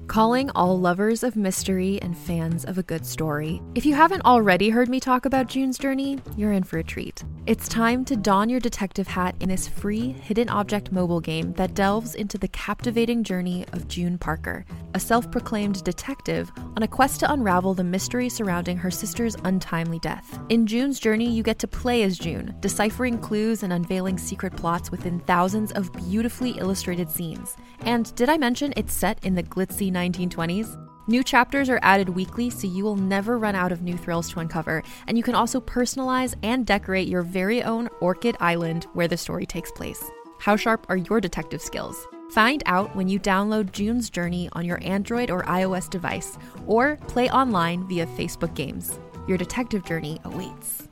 Calling all lovers of mystery and fans of a good story. If you haven't already heard me talk about June's Journey, you're in for a treat. It's time to don your detective hat in this free hidden object mobile game that delves into the captivating journey of June Parker, a self-proclaimed detective on a quest to unravel the mystery surrounding her sister's untimely death. In June's Journey, you get to play as June, deciphering clues and unveiling secret plots within thousands of beautifully illustrated scenes. And did I mention it's set in the glitzy 1920s? New chapters are added weekly, so you will never run out of new thrills to uncover, and you can also personalize and decorate your very own Orchid Island where the story takes place. How sharp are your detective skills? Find out when you download June's Journey on your Android or iOS device, or play online via Facebook Games. Your detective journey awaits.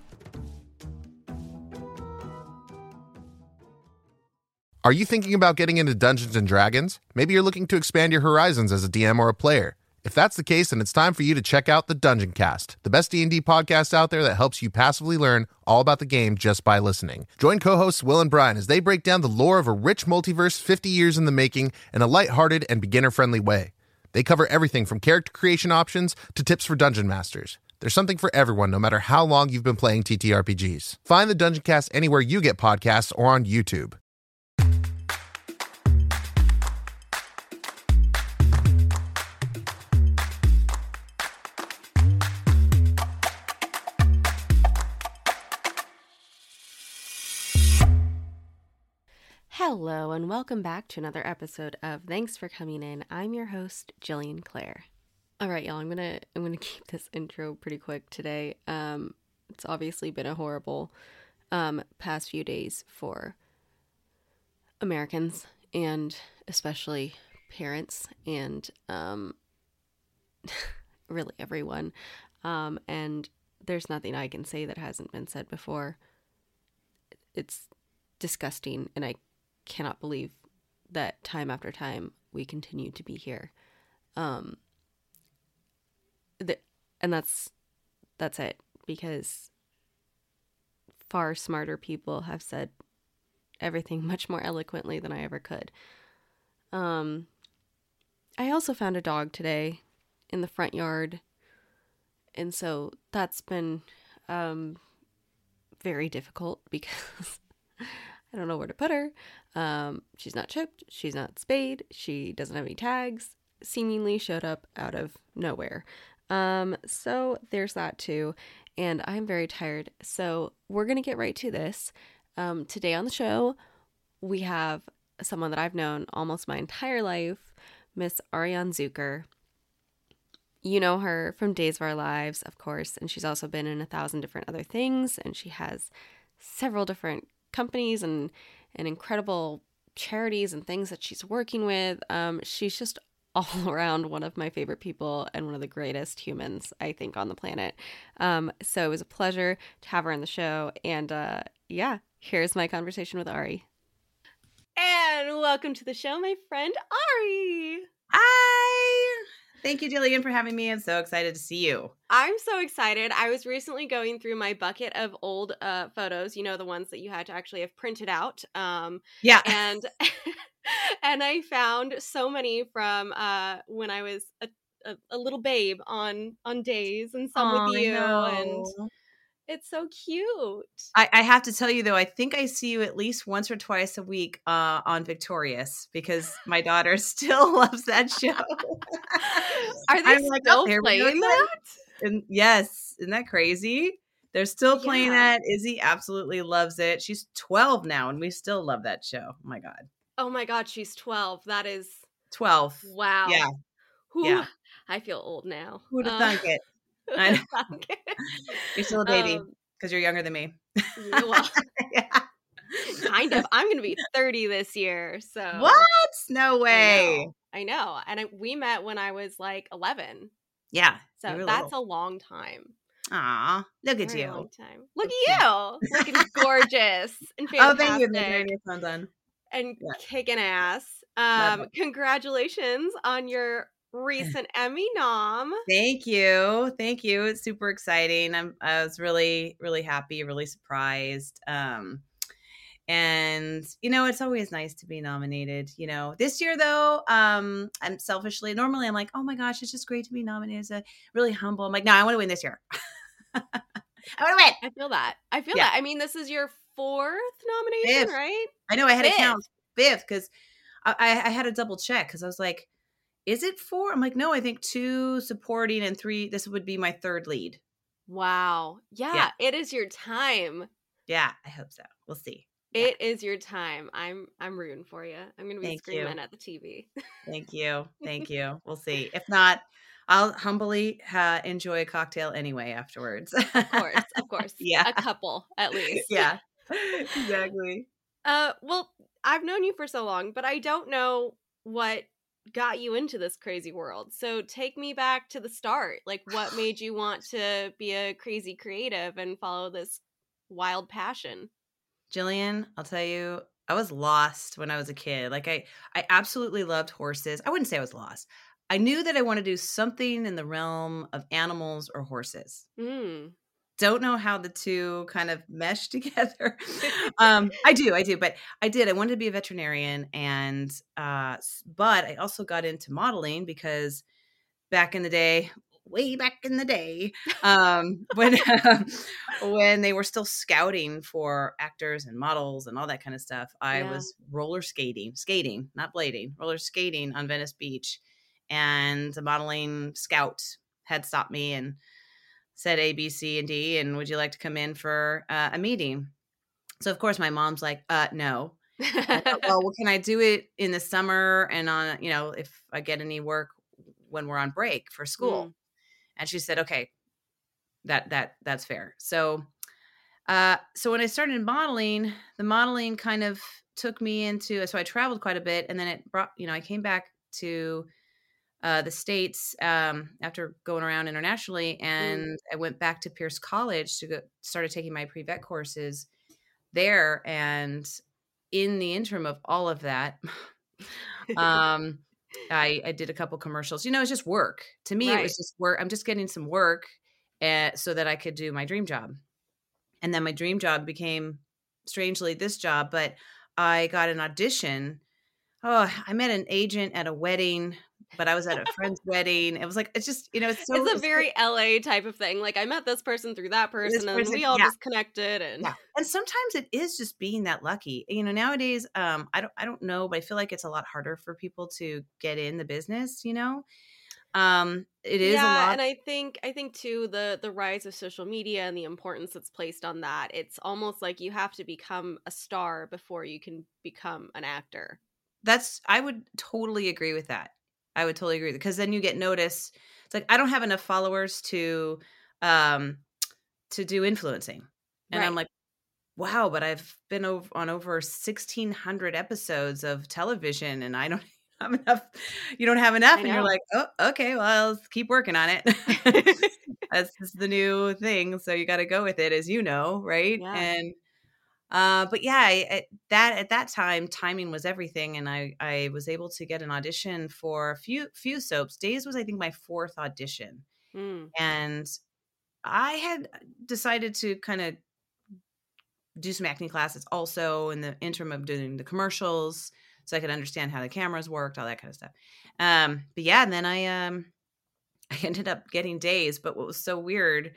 Are you thinking about getting into Dungeons & Dragons? Maybe you're looking to expand your horizons as a DM or a player. If that's the case, then it's time for you to check out the Dungeon Cast, the best D&D podcast out there that helps you passively learn all about the game just by listening. Join co-hosts Will and Brian as they break down the lore of a rich multiverse 50 years in the making in a lighthearted and beginner-friendly way. They cover everything from character creation options to tips for dungeon masters. There's something for everyone, no matter how long you've been playing TTRPGs. Find the Dungeon Cast anywhere you get podcasts or on YouTube. Hello and welcome back to another episode of Thanks for Coming In. I'm your host, Jillian Clare. All right, y'all, I'm gonna keep this intro pretty quick today. It's obviously been a horrible past few days for Americans and especially parents and really everyone. And there's nothing I can say that hasn't been said before. It's disgusting, and I cannot believe that time after time we continue to be here. And that's it, because far smarter people have said everything much more eloquently than I ever could. I also found a dog today in the front yard, and so that's been very difficult because I don't know where to put her. She's not chipped. She's not spayed. She doesn't have any tags. Seemingly showed up out of nowhere. So there's that too. And I'm very tired. So we're going to get right to this. Today on the show, we have someone that I've known almost my entire life, Miss Ariane Zucker. You know her from Days of Our Lives, of course. And she's also been in 1,000 different other things. And she has several different companies and incredible charities and things that she's working with. She's just all around one of my favorite people and one of the greatest humans, I think, on the planet. So it was a pleasure to have her on the show. And yeah, here's my conversation with Ari. And welcome to the show, my friend Ari. Hi. Thank you, Jillian, for having me. I'm so excited to see you. I'm so excited. I was recently going through my bucket of old photos, you know, the ones that you had to actually have printed out. Yeah. And and I found so many from when I was a little babe on Days, and some with you. And it's so cute. I have to tell you, though, I think I see you at least once or twice a week on Victorious, because my daughter still loves that show. Are they still playing that? And yes. Isn't that crazy? They're still playing that. Izzy absolutely loves it. She's 12 now, and we still love that show. Oh, my God. Oh, my God. She's 12. That is 12. Wow. Yeah. Whew. Yeah. I feel old now. Who'd have thunk it? I know. You're still a baby because you're younger than me. Well, yeah. Kind of. I'm going to be 30 this year. So what? No way. I know. And we met when I was like 11. Yeah. So that's a long time. Aw, look at Very you. long time. Look at you. Looking gorgeous and fantastic. Oh, thank you. Your phone's on. And kicking ass. Congratulations on your recent Emmy nom. Thank you. It's super exciting. I was really, really happy, really surprised. And, it's always nice to be nominated, This year, though, I'm selfishly, normally I'm like, oh my gosh, it's just great to be nominated. It's really humble. I'm like, no, I want to win this year. I want to win. I feel that. Yeah. I mean, this is your 4th nomination, Fifth. right? I know I had to Fifth. count 5th because I had to double check because I was like, is it 4? I'm like, no, I think 2 supporting and 3. This would be my 3rd lead. Wow. Yeah, it is your time. Yeah, I hope so. We'll see. It is your time. I'm rooting for you. I'm going to be Thank screaming you. at the TV. Thank you. Thank you. We'll see. If not, I'll humbly enjoy a cocktail anyway afterwards. Of course. Yeah. A couple, at least. Yeah, exactly. Well, I've known you for so long, but I don't know what got you into this crazy world. So take me back to the start. Like, what made you want to be a crazy creative and follow this wild passion? Jillian, I'll tell you, I was lost when I was a kid. Like I absolutely loved horses. I wouldn't say I was lost. I knew that I wanted to do something in the realm of animals or horses. Don't know how the two kind of mesh together. I do, but I did. I wanted to be a veterinarian, and but I also got into modeling because back in the day, way back in the day, when they were still scouting for actors and models and all that kind of stuff, I was roller skating, not blading, roller skating on Venice Beach, and the modeling scout had stopped me and said A, B, C, and D, and would you like to come in for a meeting? So of course my mom's like, no. Well, can I do it in the summer and on, if I get any work when we're on break for school? And she said, okay, that's fair. So when I started modeling, the modeling kind of took me into, so I traveled quite a bit, and then it brought, I came back to the States after going around internationally, and I went back to Pierce College to started taking my pre-vet courses there. And in the interim of all of that, I did a couple commercials. It's just work. To me, It was just work. I'm just getting some work so that I could do my dream job. And then my dream job became, strangely, this job. But I got an audition. Oh, I met an agent at a wedding, but I was at a friend's wedding. It was like, it's just, it's a very LA type of thing. Like, I met this person through that person, and we all just connected. And and sometimes it is just being that lucky. Nowadays, I don't know, but I feel like it's a lot harder for people to get in the business. It is a lot. And I think too, the rise of social media and the importance that's placed on that. It's almost like you have to become a star before you can become an actor. I would totally agree with that. I would totally agree, because then you get noticed. It's like, I don't have enough followers to do influencing. And I'm like, wow, but I've been on over 1,600 episodes of television, and I don't have enough. You don't have enough. And you're like, oh, okay, well, let's keep working on it. That's just the new thing. So you got to go with it, as you know. Right. Yeah. And but yeah, at that time, timing was everything, and I was able to get an audition for a few soaps. Days was, I think, my 4th audition, and I had decided to kind of do some acting classes also in the interim of doing the commercials, so I could understand how the cameras worked, all that kind of stuff. But yeah, and then I ended up getting Days. But what was so weird,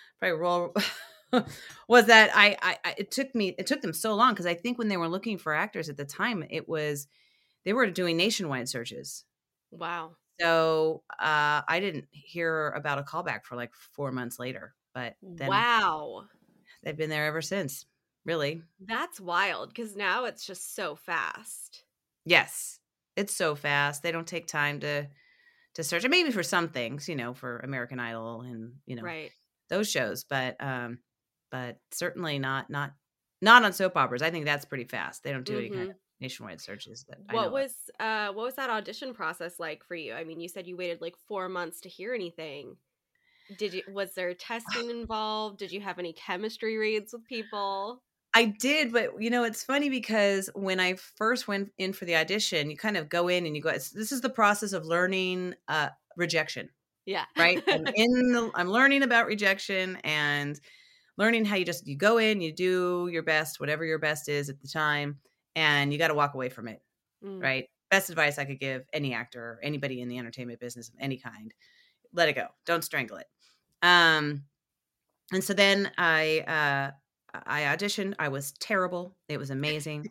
was that it took them so long, because I think when they were looking for actors at the time, they were doing nationwide searches. Wow. So I didn't hear about a callback for like 4 months later. But then they've been there ever since. Really, that's wild, because now it's just so fast. Yes, it's so fast. They don't take time to search. And maybe for some things, for American Idol and those shows, but certainly not on soap operas. I think that's pretty fast. They don't do any kind of nationwide searches. That what was that audition process like for you? I mean, you said you waited like 4 months to hear anything. Was there testing involved? Did you have any chemistry reads with people? I did, but it's funny, because when I first went in for the audition, you kind of go in and you go, this is the process of learning rejection. Yeah. Right. I'm learning about rejection, and learning how you go in, you do your best, whatever your best is at the time, and you got to walk away from it. Right. Best advice I could give any actor or anybody in the entertainment business of any kind. Let it go. Don't strangle it. And so then I auditioned. I was terrible. It was amazing.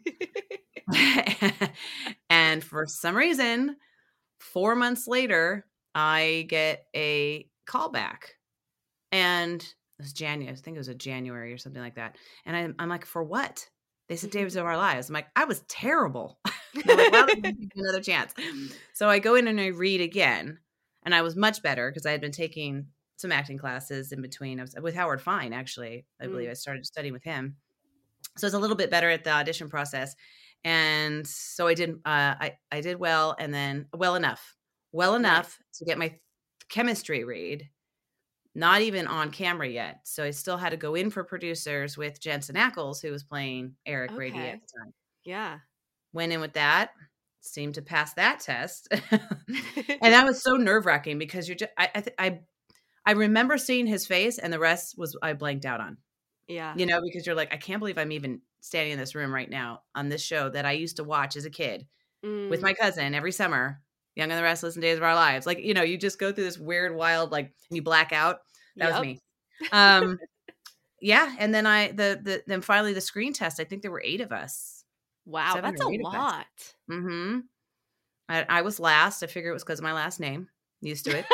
And for some reason, 4 months later, I get a call back. And it was January. I think it was a January or something like that. And I'm like, for what? They said Days of Our Lives. I'm like, I was terrible. They're like, well, give me another chance. So I go in and I read again. And I was much better because I had been taking some acting classes in between. I was with Howard Fine, actually. I believe I started studying with him. So it's a little bit better at the audition process. And so I did I did well, and then well enough to get my chemistry read. Not even on camera yet. So I still had to go in for producers with Jensen Ackles, who was playing Eric Brady at the time. Yeah. Went in with that, seemed to pass that test. And that was so nerve-wracking because you're just, I remember seeing his face, and the rest was I blanked out on. Yeah. You know, because you're like, I can't believe I'm even standing in this room right now on this show that I used to watch as a kid with my cousin every summer. Young and the Restless and Days of Our Lives. Like, you know, you just go through this weird, wild, like, and you black out. That was me. Yeah. And then then finally the screen test, I think there were 8 of us. Wow. That's a lot. Mm-hmm. I was last. I figure it was because of my last name. Used to it.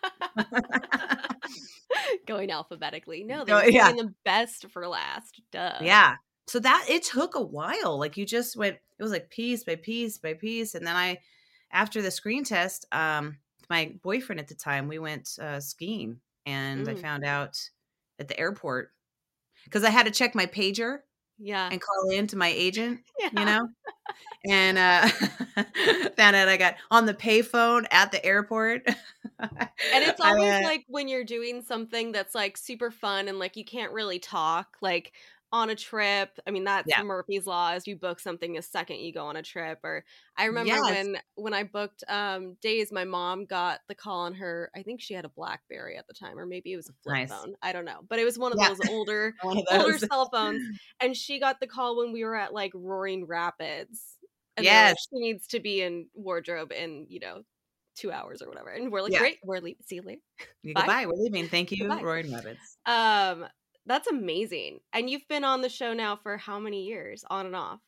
Going alphabetically. No, they're doing the best for last. Duh. Yeah. So it took a while. Like you just went, it was like piece by piece by piece. And then after the screen test, my boyfriend at the time, we went skiing, and I found out at the airport because I had to check my pager and call in to my agent, you know, and found out I got on the payphone at the airport. And it's always like when you're doing something that's like super fun and like you can't really talk, like on a trip. I mean, that's Murphy's Law, is you book something the second you go on a trip. Or I remember when I booked Days, my mom got the call on her, I think she had a BlackBerry at the time, or maybe it was a flip phone. I don't know. But it was one of those older cell phones. And she got the call when we were at like Roaring Rapids. And like, she needs to be in wardrobe in, 2 hours or whatever. And we're like, great, we're leaving. See you later. Goodbye. We're leaving. Thank you, Roaring Rapids. That's amazing. And you've been on the show now for how many years, on and off?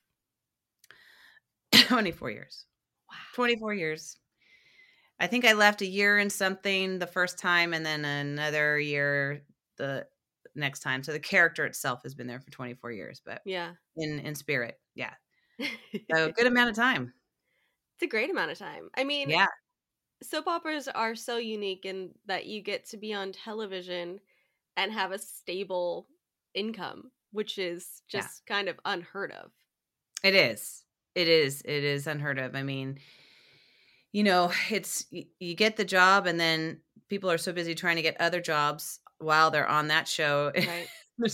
24 years. Wow. 24 years. I think I left a year and something the first time, and then another year the next time. So the character itself has been there for 24 years, but in spirit. Yeah. So a good amount of time. It's a great amount of time. I mean, soap operas are so unique in that you get to be on television and have a stable income, which is just kind of unheard of. It is. It is unheard of. I mean, it's, you get the job, and then people are so busy trying to get other jobs while they're on that show. Right.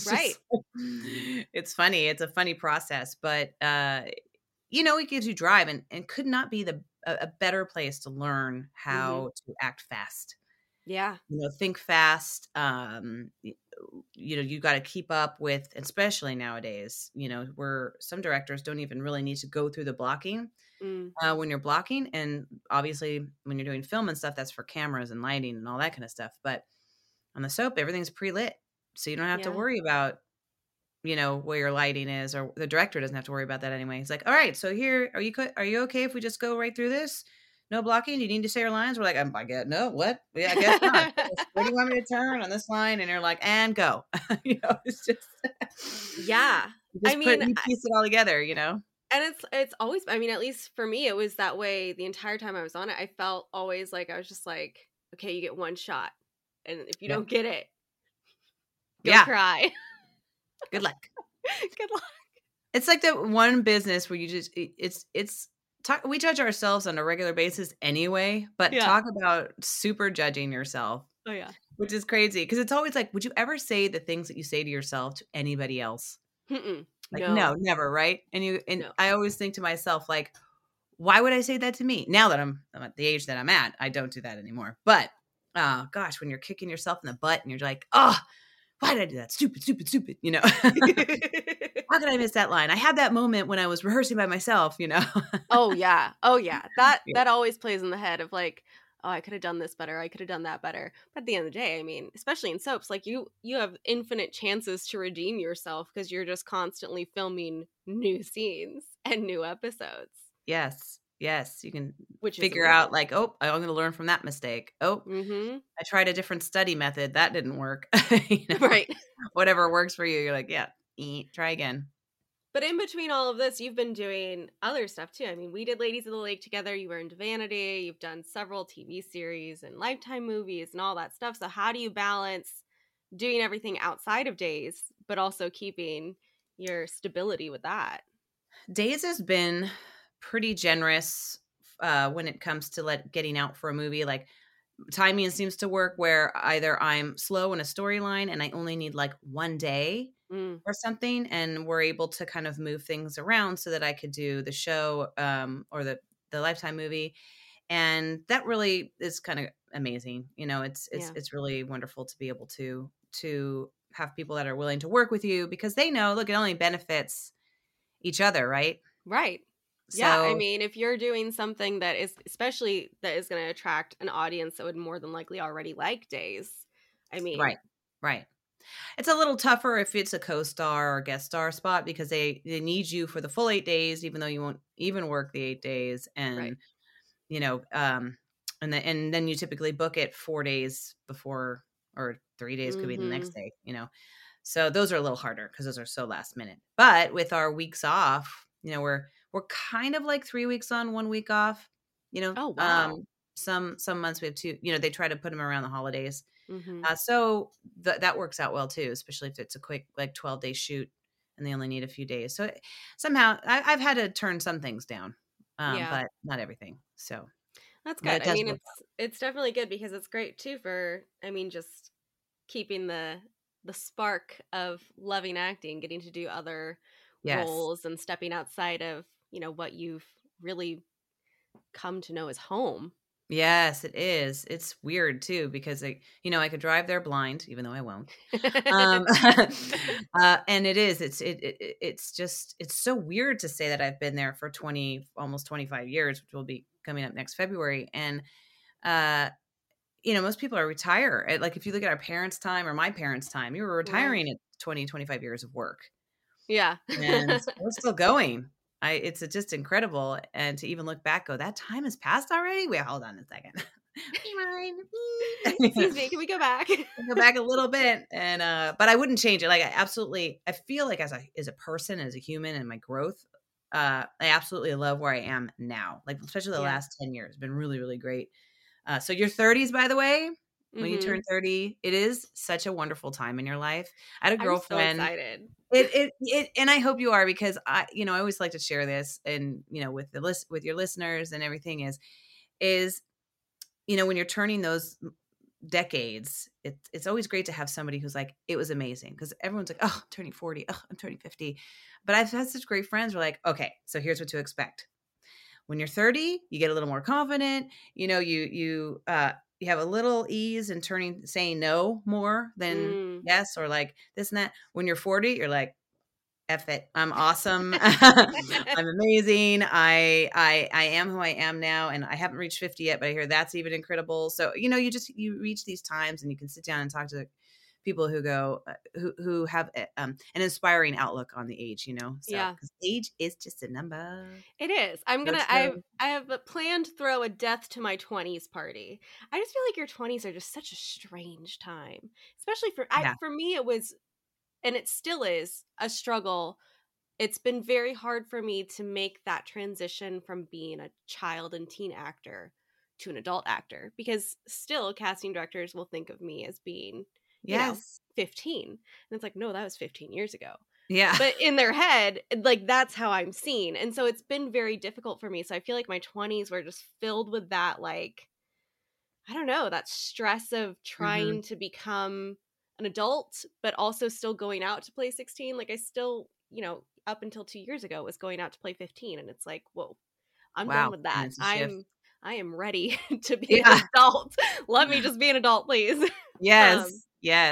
It's funny. It's a funny process, but, it gives you drive, and could not be a better place to learn how to act fast. Yeah. Think fast. You got to keep up with, especially nowadays, where some directors don't even really need to go through the blocking when you're blocking. And obviously when you're doing film and stuff, that's for cameras and lighting and all that kind of stuff. But on the soap, everything's pre-lit. So you don't have to worry about, where your lighting is, or the director doesn't have to worry about that anyway. He's like, all right, so here, are you okay if we just go right through this? No blocking? Do you need to say your lines? We're like, I guess, no, what? Yeah, I guess not. Where do you want me to turn on this line? And you're like, and go. It's just. Yeah. You piece it all together, And it's always, at least for me, it was that way the entire time I was on it. I felt always like, I was just like, okay, you get one shot. And if you don't get it, go cry. Good luck. Good luck. It's like the one business where you just, we judge ourselves on a regular basis anyway, but talk about super judging yourself. Oh, yeah. Which is crazy. Because it's always like, would you ever say the things that you say to yourself to anybody else? Mm-mm. Like, no, never, right? And I always think to myself, like, why would I say that to me? Now that I'm at the age that I'm at, I don't do that anymore. But, gosh, when you're kicking yourself in the butt and you're like, oh, why did I do that? Stupid, you know. How could I miss that line? I had that moment when I was rehearsing by myself, you know. Oh yeah. That Yeah. always plays in the head of like, oh, I could have done this better. I could have done that better. But at the end of the day, I mean, especially in soaps, like you have infinite chances to redeem yourself because you're just constantly filming new scenes and new episodes. Yes. You can Which is figure amazing. out like, oh, I'm going to learn from that mistake. Oh, I tried a different study method. That didn't work. You know? Right. Whatever works for you. You're like, yeah, try again. But in between all of this, you've been doing other stuff too. I mean, we did Ladies of the Lake together. You were in Vanity. You've done several TV series and Lifetime movies and all that stuff. So how do you balance doing everything outside of Days, but also keeping your stability with that? Days has been pretty generous when it comes to getting out for a movie. Like timing seems to work where either I'm slow in a storyline and I only need like one day or something, and we're able to kind of move things around so that I could do the show or the Lifetime movie. And that really is kind of amazing. You know, it's really wonderful to be able to have people that are willing to work with you because they know, look, it only benefits each other, right? Right. So, yeah. I mean, if you're doing something that is, especially that is going to attract an audience that would more than likely already like Days. I mean, right. It's a little tougher if it's a co-star or guest star spot because they need you for the full 8 days, even though you won't even work the 8 days. And, you know, and then you typically book it 4 days before, or 3 days could be the next day, you know. So those are a little harder because those are so last minute. But with our weeks off, you know, we're kind of like 3 weeks on, 1 week off, you know. Oh, wow. Some months we have 2, you know, they try to put them around the holidays. So that works out well too, especially if it's a quick like 12-day shoot and they only need a few days. So somehow I've had to turn some things down, but not everything. So that's good. I mean, it's definitely good because it's great too for, I mean, just keeping the spark of loving acting, getting to do other roles and stepping outside of, you know, what you've really come to know as home. Yes, it is. It's weird too because I could drive there blind, even though I won't. And it is. It's just so weird to say that I've been there for almost 25 years, which will be coming up next February. And most people are retire. Like if you look at our parents' time or my parents' time, you were retiring at 20, 25 years of work. Yeah, and we're still going. It's just incredible. And to even look back, go, that time has passed already? Wait, hold on a second. Excuse me, can we go back? Go back a little bit. And but I wouldn't change it. Like I feel like as a person, as a human and my growth, I absolutely love where I am now. Like especially the last 10 years. It's been really, really great. So your 30s, by the way, when you turn 30, it is such a wonderful time in your life. I had a girlfriend. I'm so excited. It and I hope you are, because I always like to share this, and with your listeners and everything is when you're turning those decades, it's always great to have somebody who's like, it was amazing, because everyone's like, oh, I'm turning 40, oh, I'm turning 50, but I've had such great friends who are like, okay, so here's what to expect. When you're 30, you get a little more confident. You have a little ease in saying no more than yes, or like this and that. When you're 40, you're like, F it. I'm awesome. I'm amazing. I am who I am now, and I haven't reached 50 yet, but I hear that's even incredible. So, you reach these times and you can sit down and talk to people who go, who have an inspiring outlook on the age, So, because age is just a number. It is. I have planned to throw a death to my 20s party. I just feel like your 20s are just such a strange time, especially for me. It was, and it still is, a struggle. It's been very hard for me to make that transition from being a child and teen actor to an adult actor, because still casting directors will think of me as being 15. And it's like, no, that was 15 years ago. Yeah. But in their head, like, that's how I'm seen. And so it's been very difficult for me. So I feel like my 20s were just filled with that, like, I don't know, that stress of trying to become an adult, but also still going out to play 16. Like I still, up until 2 years ago was going out to play 15. And it's like, whoa, I'm done with that. I am ready to be an adult. Let me just be an adult, please. Yes. Yes.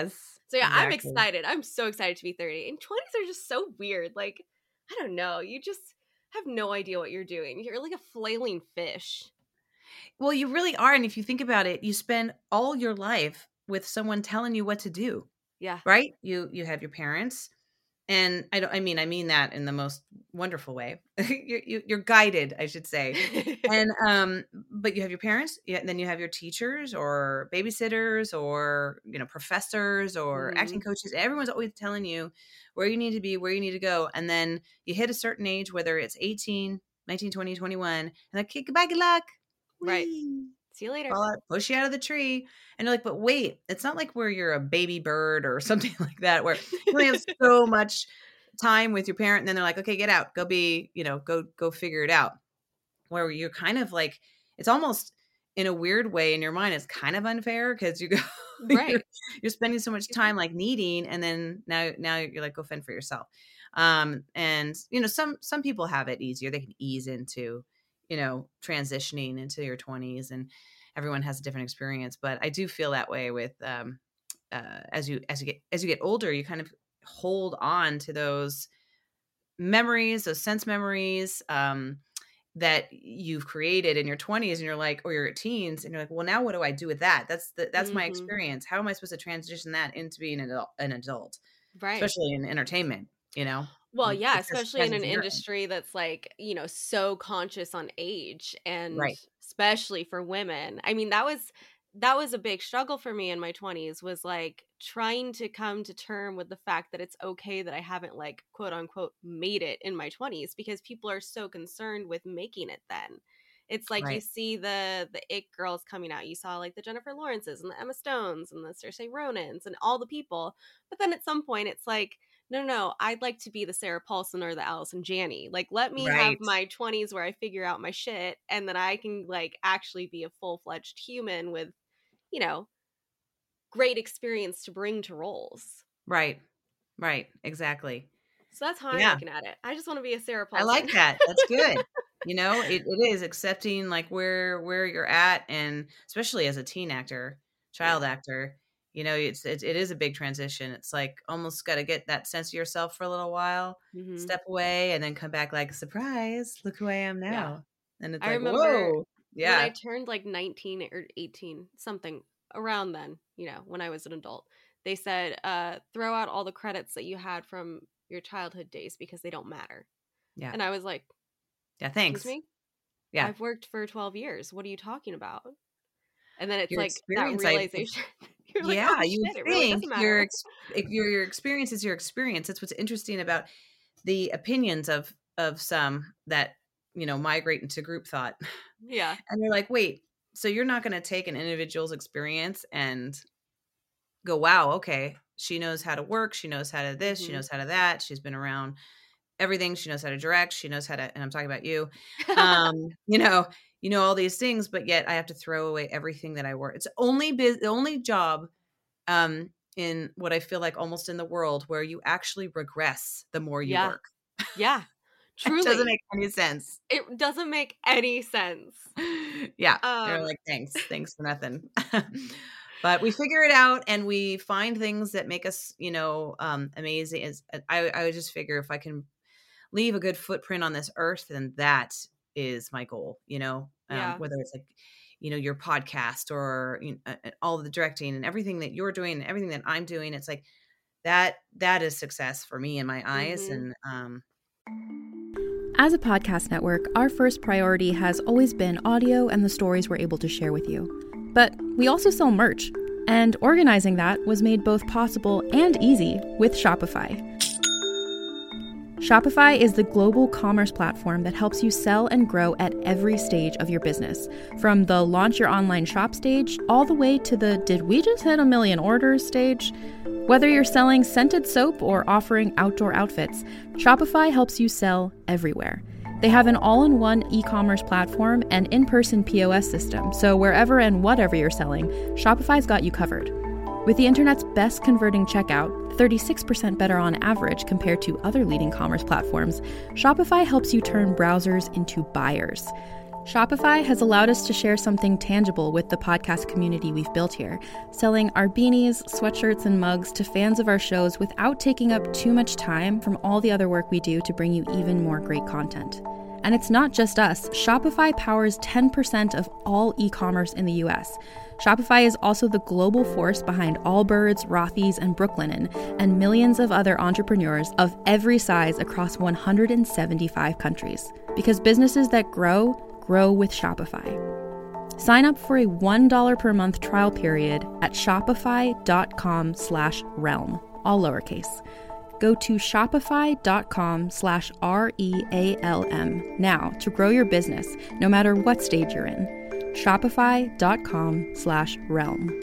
So yeah, Exactly. I'm excited. I'm so excited to be 30. And 20s are just so weird. Like, I don't know. You just have no idea what you're doing. You're like a flailing fish. Well, you really are. And if you think about it, you spend all your life with someone telling you what to do. Yeah. Right? You have your parents. And I mean that in the most wonderful way. You're guided, I should say. And but you have your parents, then you have your teachers or babysitters or professors or acting coaches. Everyone's always telling you where you need to be, where you need to go. And then you hit a certain age, whether it's 18, 19, 20, 21, and like, okay, goodbye, good luck. Right. Whee! See you later. Push you out of the tree. And you're like, but wait, it's not like where you're a baby bird or something like that, where you only have so much time with your parent. And then they're like, okay, get out, go be, go figure it out. Where you're kind of like, it's almost in a weird way in your mind, it's kind of unfair because you go, right. you're spending so much time like needing. And then now you're like, go fend for yourself. And some people have it easier. They can ease into transitioning into your 20s, and everyone has a different experience. But I do feel that way with as you get older, you kind of hold on to those memories, those sense memories that you've created in your 20s, and you're like, or your teens, and you're like, well, now what do I do with that? That's my experience. How am I supposed to transition that into being an adult? Right. Especially in entertainment, Well, yeah, especially in an industry that's like, so conscious on age, and especially for women. I mean, that was a big struggle for me in my 20s, was like trying to come to term with the fact that it's okay that I haven't like quote unquote made it in my 20s, because people are so concerned with making it then. It's like you see the it girls coming out. You saw like the Jennifer Lawrences and the Emma Stones and the Saoirse Ronans and all the people. But then at some point it's like, no, I'd like to be the Sarah Paulson or the Allison Janney. Like, let me have my 20s where I figure out my shit, and then I can like actually be a full-fledged human with, great experience to bring to roles. Right. Exactly. So that's how I'm looking at it. I just want to be a Sarah Paulson. I like that. That's good. It is accepting like where you're at, and especially as a teen actor, child actor, it is a big transition. It's like almost got to get that sense of yourself for a little while, step away, and then come back like, surprise, look who I am now. And it's like, whoa. Yeah. When I turned like 19 or 18, something around then, when I was an adult, they said, throw out all the credits that you had from your childhood days because they don't matter. Yeah. And I was like, yeah, thanks. Excuse me? Yeah. I've worked for 12 years. What are you talking about? And then it's your like that realization. You're like, yeah, oh, you shit, think really your experience is your experience. That's what's interesting about the opinions of some that, migrate into group thought. Yeah. And they're like, wait, so you're not going to take an individual's experience and go, wow, okay, she knows how to work. She knows how to this. She knows how to that. She's been around everything. She knows how to direct. She knows how to, and I'm talking about you, all these things, but yet I have to throw away everything that I work. It's the only job in what I feel like almost in the world where you actually regress the more you work. Yeah. Truly. It doesn't make any sense. It doesn't make any sense. Yeah. They're like, thanks for nothing. But we figure it out, and we find things that make us, amazing. I would just figure if I can leave a good footprint on this earth, then that is my goal, whether it's like, your podcast or all of the directing and everything that you're doing and everything that I'm doing. It's like that is success for me in my eyes. And, as a podcast network, our first priority has always been audio and the stories we're able to share with you. But we also sell merch, and organizing that was made both possible and easy with Shopify. Shopify is the global commerce platform that helps you sell and grow at every stage of your business, from the launch your online shop stage all the way to the did we just hit 1 million orders stage. Whether you're selling scented soap or offering outdoor outfits, Shopify helps you sell everywhere. They have an all-in-one e-commerce platform and in-person POS system, so wherever and whatever you're selling, Shopify's got you covered. With the internet's best converting checkout, 36% better on average compared to other leading commerce platforms, Shopify helps you turn browsers into buyers. Shopify has allowed us to share something tangible with the podcast community we've built here, selling our beanies, sweatshirts, and mugs to fans of our shows without taking up too much time from all the other work we do to bring you even more great content. And it's not just us. Shopify powers 10% of all e-commerce in the US. Shopify is also the global force behind Allbirds, Rothy's, and Brooklinen, and millions of other entrepreneurs of every size across 175 countries. Because businesses that grow with Shopify. Sign up for a $1 per month trial period at shopify.com/realm, all lowercase. Go to shopify.com/REALM now to grow your business, no matter what stage you're in. Shopify.com/realm.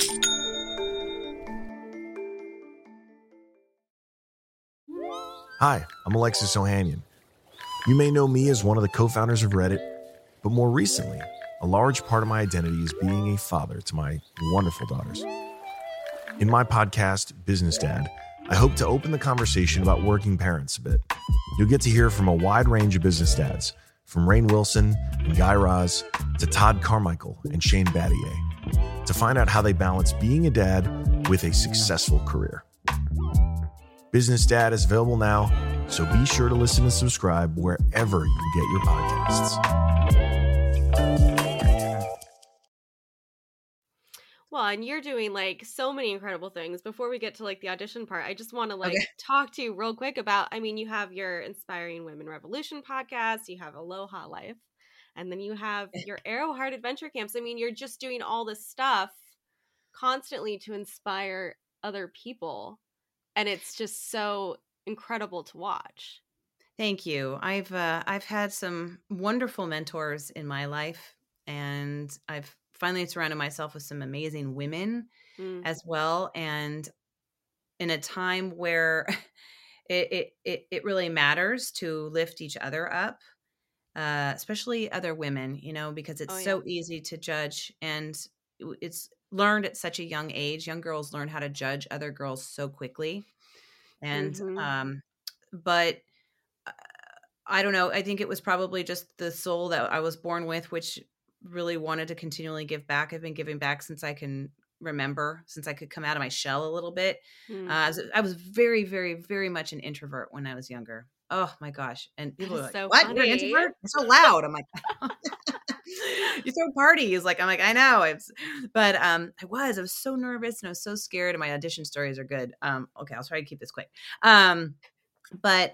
Hi, I'm Alexis Ohanian. You may know me as one of the co-founders of Reddit, but more recently, a large part of my identity is being a father to my wonderful daughters. In my podcast, Business Dad, I hope to open the conversation about working parents a bit. You'll get to hear from a wide range of business dads, from Rainn Wilson and Guy Raz to Todd Carmichael and Shane Battier, to find out how they balance being a dad with a successful career. Business Dad is available now, so be sure to listen and subscribe wherever you get your podcasts. Well, and you're doing like so many incredible things. Before we get to like the audition part, I just want to talk to you real quick about, I mean, you have your Inspiring Women Revolution podcast, you have Aloha Life, and then you have your Arrowheart Adventure Camps. I mean, you're just doing all this stuff constantly to inspire other people. And it's just so incredible to watch. Thank you. I've had some wonderful mentors in my life, and I've finally surrounded myself with some amazing women as well. And in a time where it really matters to lift each other up, especially other women, because it's so easy to judge, and it's learned at such a young age. Young girls learn how to judge other girls so quickly. And, but I don't know. I think it was probably just the soul that I was born with, which really wanted to continually give back. I've been giving back since I can remember, since I could come out of my shell a little bit. I was very, very, very much an introvert when I was younger. Oh my gosh. And people were like, so what? funny. You're an introvert? You're so loud. I'm like, you throw parties. Like, I'm like, I know. I was so nervous and I was so scared, and my audition stories are good. Okay. I'll try to keep this quick. But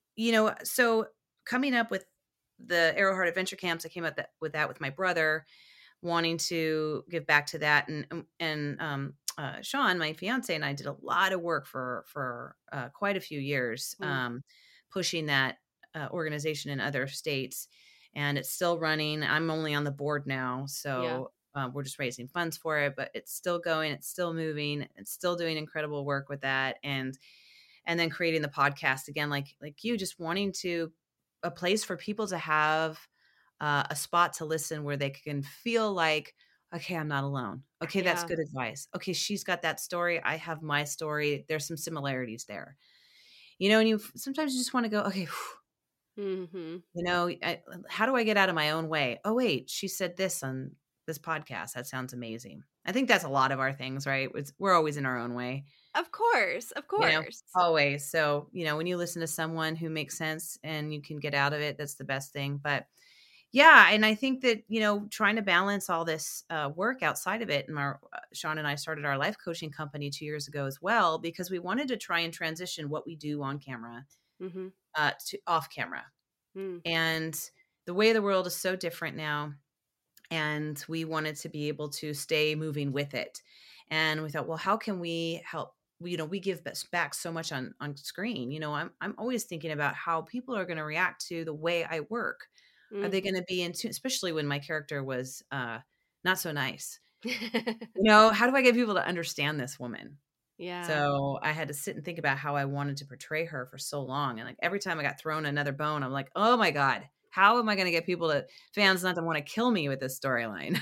so coming up with the Arrowheart Adventure Camps, I came up with my brother, wanting to give back to that. And Sean, my fiance, and I did a lot of work for quite a few years, pushing that organization in other states, and it's still running. I'm only on the board now, so we're just raising funds for it, but it's still going, it's still moving, it's still doing incredible work with that. And then creating the podcast again, like you, just wanting a place for people to have a spot to listen where they can feel like, okay, I'm not alone. Okay, that's good advice. Okay, she's got that story. I have my story. There's some similarities there. And you sometimes you just want to go, okay, how do I get out of my own way? Oh, wait, she said this on this podcast. That sounds amazing. I think that's a lot of our things, right? We're always in our own way. Of course. Always. So, when you listen to someone who makes sense and you can get out of it, that's the best thing. But yeah, and I think that, trying to balance all this work outside of it, and Sean and I started our life coaching company 2 years ago as well, because we wanted to try and transition what we do on camera to off camera. And the way the world is so different now, and we wanted to be able to stay moving with it. And we thought, well, how can we help? We give back so much on screen. I'm always thinking about how people are going to react to the way I work. Are they going to be into, especially when my character was not so nice? How do I get people to understand this woman? Yeah. So I had to sit and think about how I wanted to portray her for so long. And like every time I got thrown another bone, I'm like, oh my God, how am I going to get fans not to want to kill me with this storyline?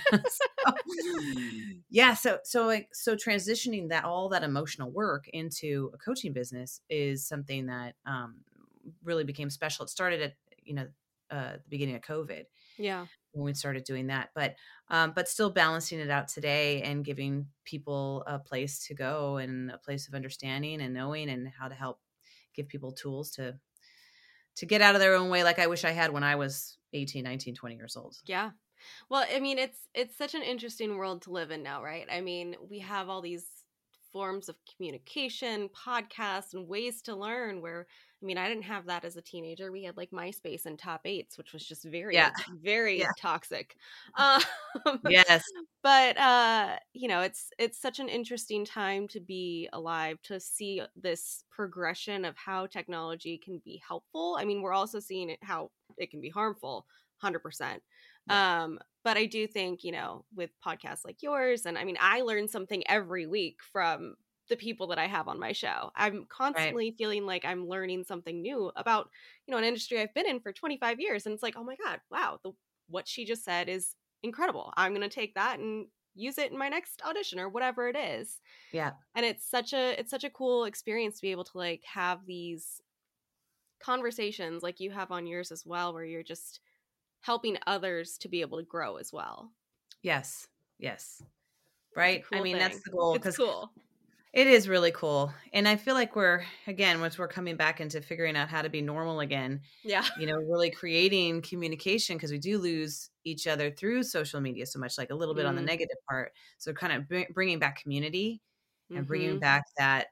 So transitioning all that emotional work into a coaching business is something that really became special. It started at, the beginning of COVID. Yeah. when we started doing that. But still balancing it out today and giving people a place to go and a place of understanding and knowing and how to help give people tools to get out of their own way. Like I wish I had when I was 18, 19, 20 years old. Yeah. Well, I mean, it's such an interesting world to live in now, right? I mean, we have all these forms of communication, podcasts, and ways to learn where, I mean, I didn't have that as a teenager. We had like MySpace and Top 8s, which was just very, Yeah. very Yeah. toxic. Yes. But, you know, it's such an interesting time to be alive, to see this progression of how technology can be helpful. I mean, we're also seeing it, how it can be harmful, 100%. But I do think, you know, with podcasts like yours, and I mean, I learn something every week from the people that I have on my show. I'm constantly feeling like I'm learning something new about, you know, an industry I've been in for 25 years. And it's like, oh my God, wow, what she just said is incredible. I'm going to take that and use it in my next audition or whatever it is. Yeah. And it's such a cool experience to be able to like have these conversations like you have on yours as well, where you're just helping others to be able to grow as well. Yes. Yes. Right. Cool I mean, thing. that's the goal. It's cool. It is really cool. And I feel like once we're coming back into figuring out how to be normal again, Yeah. you know, really creating communication, because we do lose each other through social media so much, like a little bit on the negative part. So kind of bringing back community and bringing back that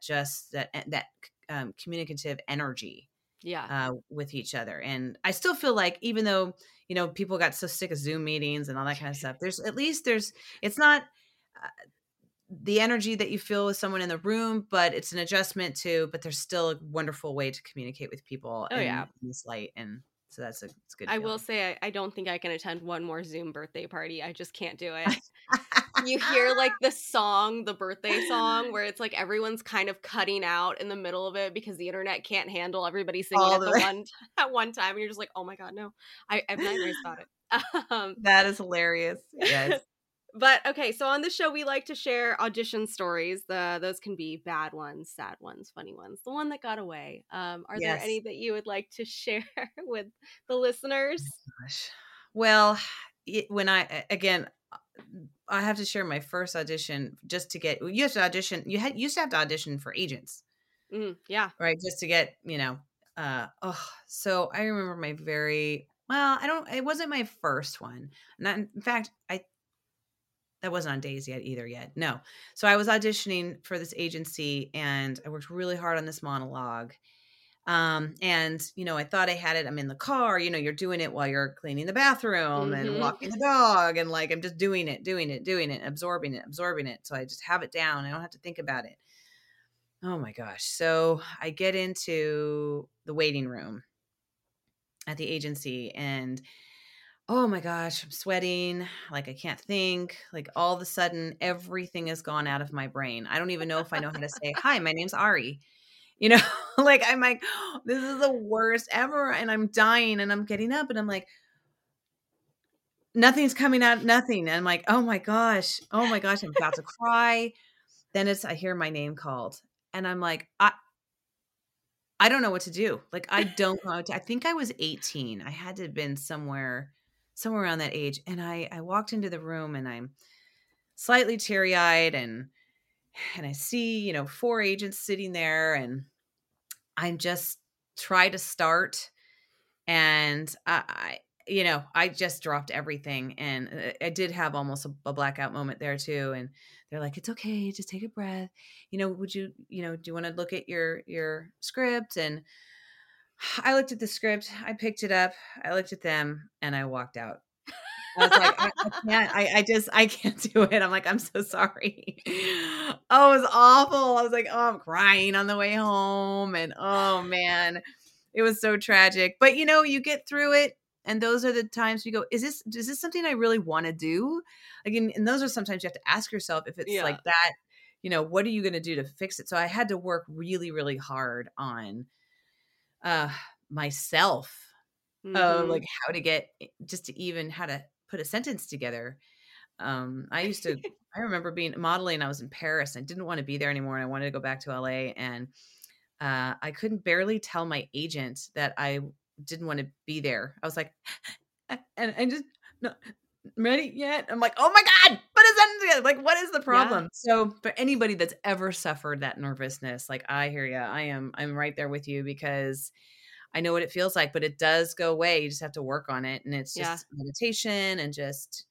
communicative energy. Yeah. With each other. And I still feel like, even though, you know, people got so sick of Zoom meetings and all that kind of stuff, it's not the energy that you feel with someone in the room, but it's an adjustment but there's still a wonderful way to communicate with people in this light. And so it's good. I will say, I don't think I can attend one more Zoom birthday party. I just can't do it. You hear like the birthday song, where it's like everyone's kind of cutting out in the middle of it because the internet can't handle everybody singing at one time. And you're just like, oh my God, no. I have nightmares about it. That is hilarious. Yes. But okay, so on the show, we like to share audition stories. Those can be bad ones, sad ones, funny ones. The one that got away. Are there any that you would like to share with the listeners? Oh gosh. Well, I have to share my first audition just to get. You have to audition. You used to have to audition for agents. Yeah. Right. Just to get, you know. So I remember it wasn't my first one. In fact, that wasn't on Days yet. No. So I was auditioning for this agency and I worked really hard on this monologue. And, you know, I thought I had it. I'm in the car, you know, you're doing it while you're cleaning the bathroom and walking the dog. And like, I'm just doing it, absorbing it. So I just have it down. I don't have to think about it. Oh my gosh. So I get into the waiting room at the agency and oh my gosh, I'm sweating. Like I can't think. Like all of a sudden, everything has gone out of my brain. I don't even know if I know how to say, hi, my name's Ari. You know, like I'm like, oh, this is the worst ever. And I'm dying and I'm getting up and I'm like, nothing's coming out, nothing. And I'm like, oh my gosh, I'm about to cry. Then I hear my name called and I'm like, I don't know what to do. Like, I don't know. I think I was 18. I had to have been somewhere around that age. And I walked into the room and I'm slightly teary-eyed and I see, you know, 4 agents sitting there and I'm just try to start. And I just dropped everything. And I did have almost a blackout moment there too. And they're like, it's okay. Just take a breath. You know, do you want to look at your script? And I looked at the script. I picked it up. I looked at them and I walked out. I was like, I can't do it. I'm like, I'm so sorry. Oh, it was awful. I was like, oh, I'm crying on the way home. And oh man, it was so tragic. But you know, you get through it. And those are the times you go, is this something I really want to do? Again, and those are sometimes you have to ask yourself if it's like that, you know, what are you going to do to fix it? So I had to work really, really hard on myself, like how to put a sentence together. I remember being modeling. I was in Paris. I didn't want to be there anymore. And I wanted to go back to LA. And I couldn't barely tell my agent that I didn't want to be there. I was like, and just ready yet? I'm like, oh my God, what is that? Like, what is the problem? Yeah. So for anybody that's ever suffered that nervousness, like I hear you. I'm right there with you because I know what it feels like, but it does go away. You just have to work on it. And it's Yeah. just meditation and just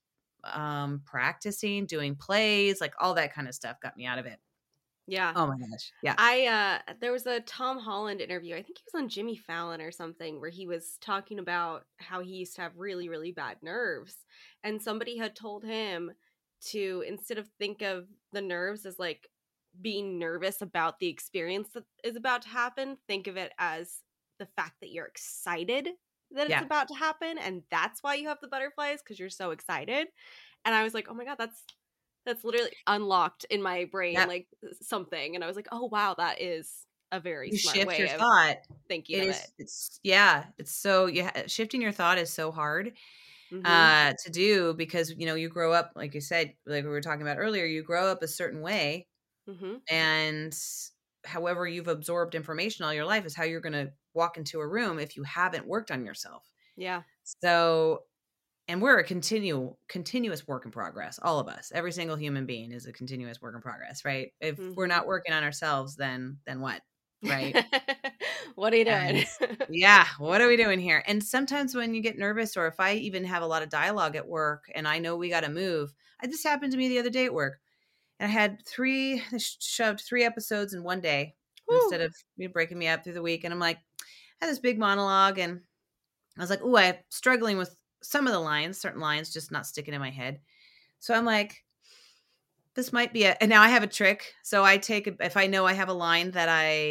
practicing, doing plays, like all that kind of stuff got me out of it. Yeah. Oh my gosh. Yeah. There was a Tom Holland interview. I think he was on Jimmy Fallon or something where he was talking about how he used to have really, really bad nerves. And somebody had told him to, instead of think of the nerves as like being nervous about the experience that is about to happen, think of it as the fact that you're excited that it's Yeah. about to happen. And that's why you have the butterflies, because you're so excited. And I was like, oh my God, that's literally unlocked in my brain, Yep. like something. And I was like, oh, wow, that is a very You smart shift your way of thought. thinking It of is, it. it's so, shifting your thought is so hard Mm-hmm. to do because, you grow up, like you said, like we were talking about earlier, you grow up a certain way Mm-hmm. and however you've absorbed information all your life is how you're going to walk into a room if you haven't worked on yourself. Yeah. So, and we're a continuous work in progress. All of us, every single human being is a continuous work in progress, right? If we're not working on ourselves, then what? Right. What are you And doing? yeah, what are we doing here? And sometimes when you get nervous, or if I even have a lot of dialogue at work and I know we got to move, this happened to me the other day at work. And I had shoved 3 episodes in one day instead of breaking me up through the week. And I'm like, I had this big monologue and I was like, oh, I'm struggling with some of the lines, certain lines just not sticking in my head. So I'm like, this might be and now I have a trick. So if I know I have a line that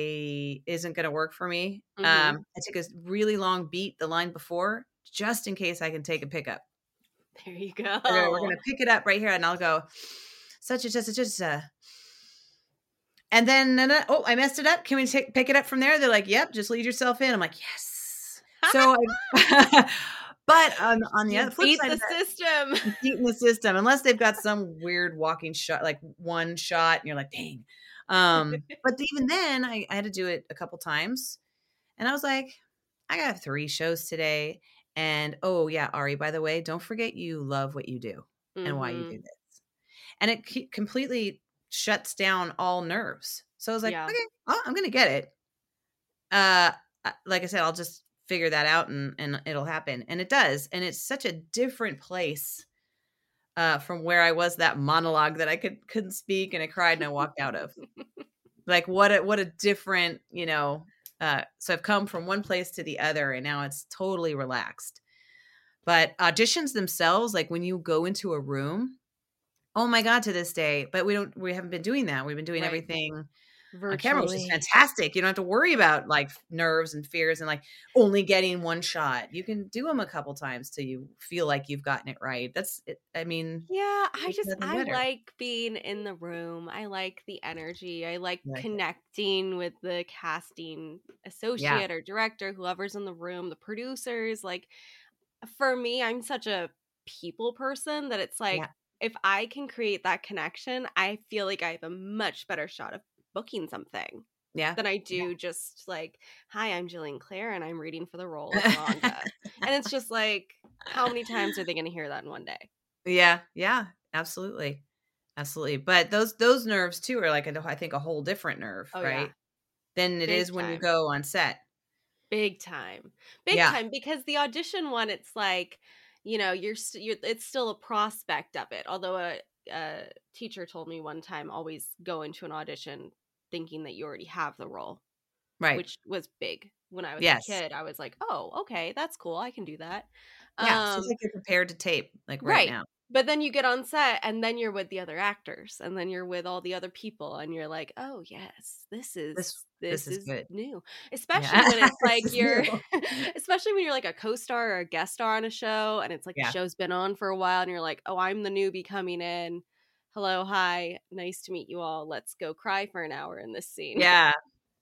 isn't going to work for me, I take a really long beat the line before, just in case I can take a pickup. There you go. We're going to pick it up right here. And I'll go such a, and then, I messed it up. Can we pick it up from there? They're like, yep, just lead yourself in. I'm like, yes. So, but on the other flip side of that, system. beating the system, unless they've got some weird walking shot, like one shot, and you're like, dang. But even then, I had to do it a couple times, and I was like, I got 3 shows today, and oh yeah, Ari, by the way, don't forget you love what you do and why you do this, and it completely shuts down all nerves. So I was like, okay, I'm gonna get it. Like I said, I'll just figure that out and it'll happen. And it does. And it's such a different place from where I was, that monologue that I couldn't speak and I cried and I walked out of. Like what a different, so I've come from one place to the other and now it's totally relaxed. But auditions themselves, like when you go into a room, oh my God, to this day, but we haven't been doing that. We've been doing everything on camera, which is fantastic. You don't have to worry about like nerves and fears and like only getting one shot. You can do them a couple times till you feel like you've gotten it right. That's it. I mean, yeah, I like being in the room. I like the energy. I like connecting with the casting associate or director, whoever's in the room, the producers. Like for me, I'm such a people person that it's like, if I can create that connection, I feel like I have a much better shot of booking something than I do just like, hi, I'm Jillian Clare and I'm reading for the role of Rhonda. And it's just like, how many times are they going to hear that in one day? Yeah, absolutely. But those nerves too are like, I think a whole different nerve, right? Than it is when you go on set. Big time. Big time, because the audition one, it's like, it's still a prospect of it. Although a teacher told me one time, always go into an audition thinking that you already have the role. Right. Which was big. When I was a kid, I was like, oh, okay, that's cool. I can do that. Yeah. So it's like you're prepared to tape, like right now. But then you get on set and then you're with the other actors and then you're with all the other people and you're like, oh yes, this is good. new. Especially when it's like especially when you're like a co-star or a guest star on a show and it's like the show's been on for a while and you're like, oh, I'm the newbie coming in. Hello, hi, nice to meet you all. Let's go cry for an hour in this scene. Yeah.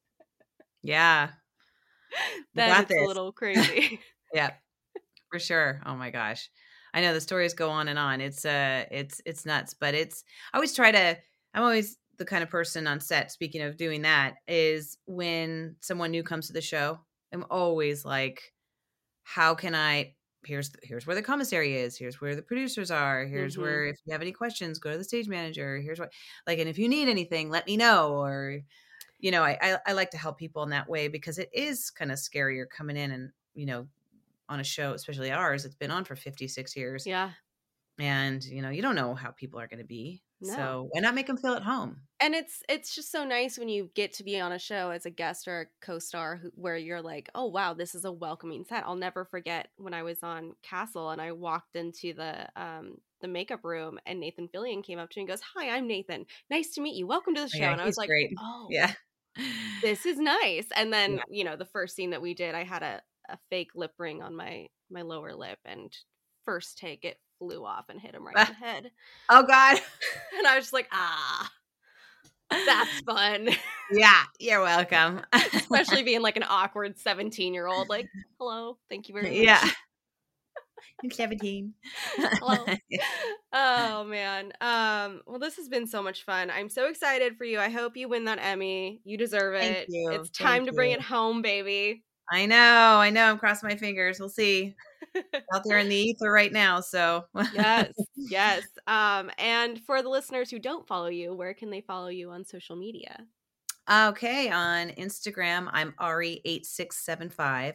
That's a little crazy. Yeah, for sure. Oh my gosh. I know the stories go on and on. It's nuts, but I'm always the kind of person on set, speaking of doing that, is when someone new comes to the show, I'm always like, how can I here's where the commissary is. Here's where the producers are. Here's where, if you have any questions, go to the stage manager. Here's what, like, and if you need anything, let me know. Or, I like to help people in that way, because it is kind of scarier coming in and, on a show, especially ours, it's been on for 56 years. Yeah. And, you don't know how people are going to be. No. So why not make them feel at home? And it's just so nice when you get to be on a show as a guest or a co-star where you're like, oh, wow, this is a welcoming set. I'll never forget when I was on Castle and I walked into the makeup room and Nathan Fillion came up to me and goes, hi, I'm Nathan. Nice to meet you. Welcome to the show. Yeah, and I was like, great. oh, yeah, this is nice. And then, the first scene that we did, I had a fake lip ring on my lower lip, and first take it flew off and hit him right in the head. Oh God. And I was just like, that's fun. Yeah, you're welcome. Especially being like an awkward 17-year-old, like, hello, thank you very much. Yeah. I'm 17. Hello. Oh man. Well, this has been so much fun. I'm so excited for you. I hope you win that Emmy. You deserve it. Thank you. It's time to bring it home, baby. I know. I'm crossing my fingers. We'll see. Out there in the ether right now. So yes. And for the listeners who don't follow you, where can they follow you on social media? Okay, on Instagram, I'm Ari8675.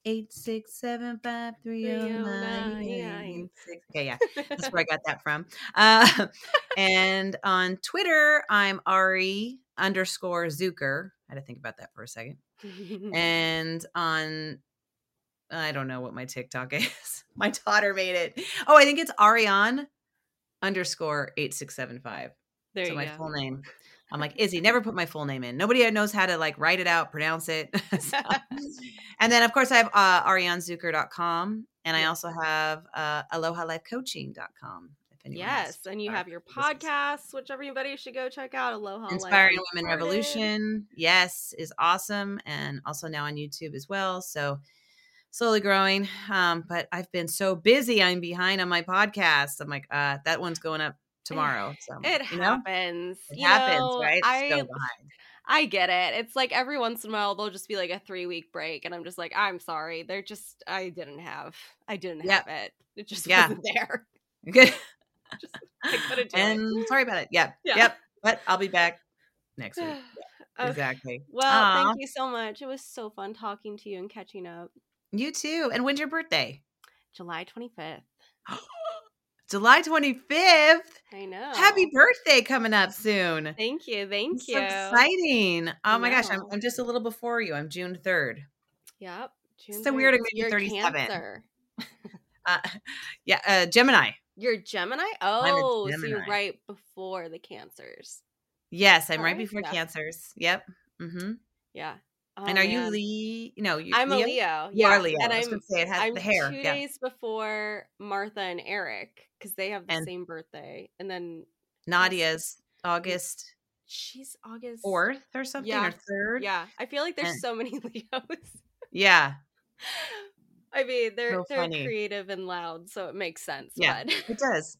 8675309. Okay, yeah, that's where I got that from. And on Twitter, I'm Ari_Zucker. I had to think about that for a second. And on, I don't know what my TikTok is. My daughter made it. Oh, I think it's Ariane_8675. There so you my go. full name. I'm like, Izzy, never put my full name in. Nobody knows how to like write it out, pronounce it. So. And then of course I have arianezucker.com, and I also have alohalifecoaching.com. Yes, and you have your podcasts, which everybody should go check out. Aloha Inspiring Life Women Revolution, yes, is awesome, and also now on YouTube as well. So slowly growing, but I've been so busy. I'm behind on my podcast. I'm like, that one's going up tomorrow. So it happens. It happens, right? I get it. It's like every once in a while there'll just be like a 3-week break, and I'm just like, I'm sorry. I didn't have it. It just wasn't there. Okay. I couldn't do it. Sorry about it. Yep. But I'll be back next week. Yeah, exactly. Well, thank you so much. It was so fun talking to you and catching up. You too. And when's your birthday? July 25th. July 25th. I know. Happy birthday coming up soon. Thank you. So exciting. Oh my gosh. I'm just a little before you. I'm June 3rd. Yep. It's so weird. I'm going to be 37. Gemini. You're Gemini? Oh, Gemini. So you're right before the Cancers. Yes, I'm right before Cancers. Yep. Mm-hmm. Yeah. Oh, and are you Lee? No, I'm Leo? a Leo. You are Leo. And I was going to say it has the hair. 2 days before Martha and Eric, because they have the same birthday. And then Nadia's August. She's August 4th or something, or 3rd. Yeah. I feel like there's so many Leos. Yeah. I mean, they're creative and loud, so it makes sense. Yeah, but it does.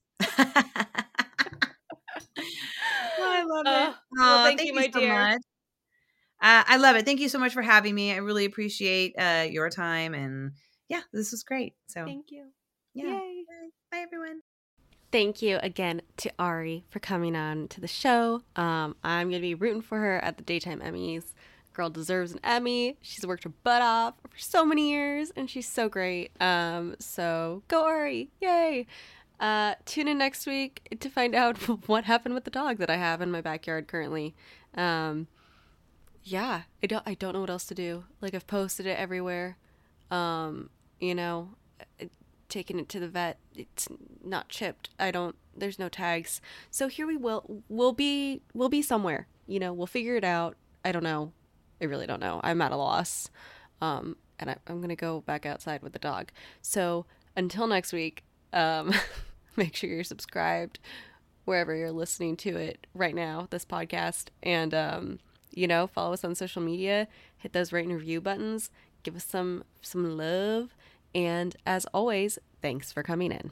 I love it. Well, thank you, my dear. So much. I love it. Thank you so much for having me. I really appreciate your time, and this was great. So thank you. Yeah. Yay. Bye, everyone. Thank you again to Ari for coming on to the show. I'm gonna be rooting for her at the Daytime Emmys. Girl deserves an Emmy. She's worked her butt off for so many years, and she's so great. So go Ari. Yay. Tune in next week to find out what happened with the dog that I have in my backyard currently. I don't know what else to do. Like, I've posted it everywhere. Taking it to the vet. It's not chipped. There's no tags. So here we'll be somewhere. We'll figure it out. I don't know. I really don't know. I'm at a loss. And I'm going to go back outside with the dog. So until next week, make sure you're subscribed wherever you're listening to it right now, this podcast. And, follow us on social media, hit those rate and review buttons, give us some love. And as always, thanks for coming in.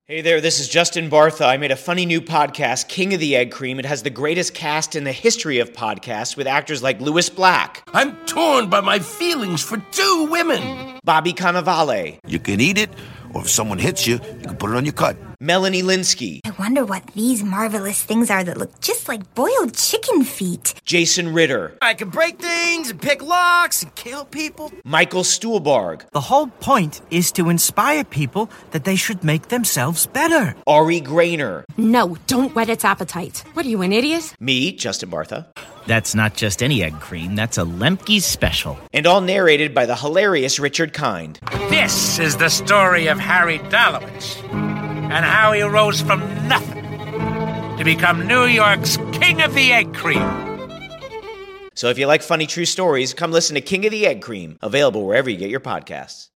Hey there, this is Justin Bartha. I made a funny new podcast, King of the Egg Cream. It has the greatest cast in the history of podcasts with actors like Louis Black. I'm torn by my feelings for two women. Bobby Cannavale. You can eat it, or if someone hits you, you can put it on your cut. Melanie Linsky. I wonder what these marvelous things are that look just like boiled chicken feet. Jason Ritter. I can break things and pick locks and kill people. Michael Stuhlbarg. The whole point is to inspire people that they should make themselves better. Ari Grainer. No, don't whet its appetite. What are you, an idiot? Me, Justin Bartha. That's not just any egg cream, that's a Lemke's special. And all narrated by the hilarious Richard Kind. This is the story of Harry Dalowitz and how he rose from nothing to become New York's King of the Egg Cream. So if you like funny true stories, come listen to King of the Egg Cream, available wherever you get your podcasts.